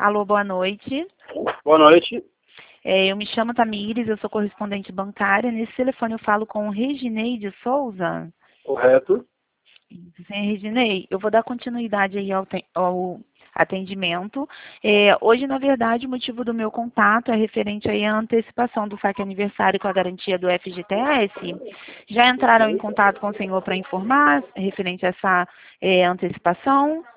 Alô, boa noite. Boa noite. Eu me chamo Tamires, eu sou correspondente bancária. Nesse telefone eu falo com Regineide Souza. Correto. Sim, Reginei, eu vou dar continuidade aí ao atendimento. Hoje, na verdade, o motivo do meu contato é referente aí à antecipação do saque aniversário com a garantia do FGTS. Já entraram em contato com o senhor para informar referente a essa antecipação?